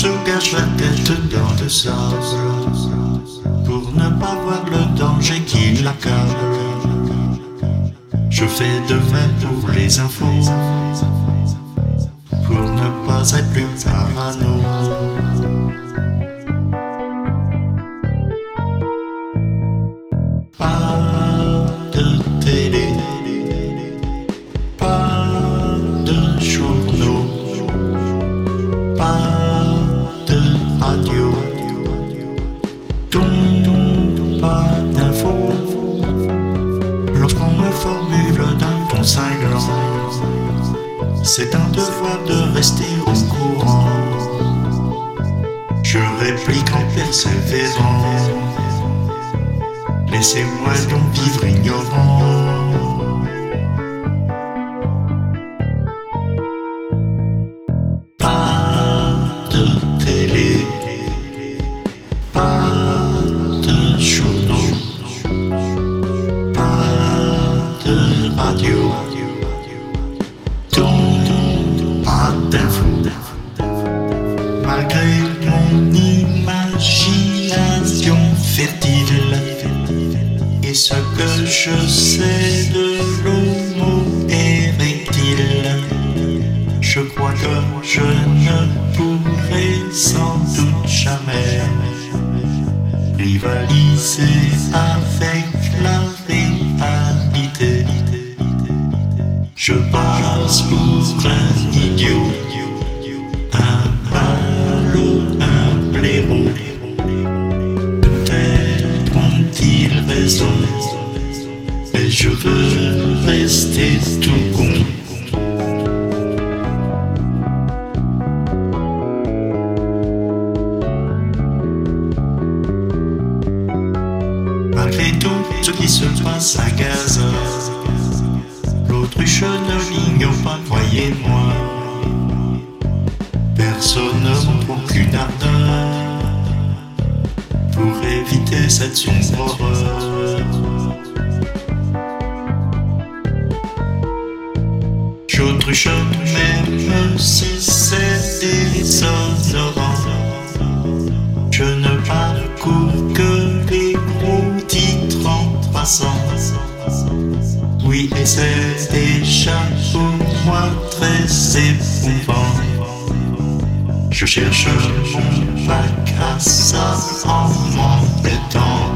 je cache la tête dans le sable pour ne pas voir le danger qui l'accable. Je fais de même pour les infos, pour ne pas être plus parano. Pas de télé, pas de journaux, pas de radio, donc pas d'infos. Lorsqu'on me formule d'un ton cinglant, c'est un devoir de rester au courant. Je réplique en persévérant, laissez-moi donc vivre ignorant. Pas de télé, pas de journaux, pas de radio, donc pas d'infos. Malgré mon imagination fertile et ce que je sais de l'homo érectile, je crois que je ne pourrai sans doute jamais rivaliser avec la réalité. Je passe pour un idiot, un ballot, un blaireau. Peut-être ont-ils raison, mais je veux rester tout con. Malgré tout ce qui se passe à Gaza, l'autruche ne l'ignore pas, croyez-moi. Personne ne montre aucune ardeur pour éviter cette sombre horreur. J'autruche même si c'est déshonorant. Je ne parcours que les gros titres en passant. Oui, et c'est déjà pour moi très éprouvant. Je cherche mon bac à sable en m'embêtant.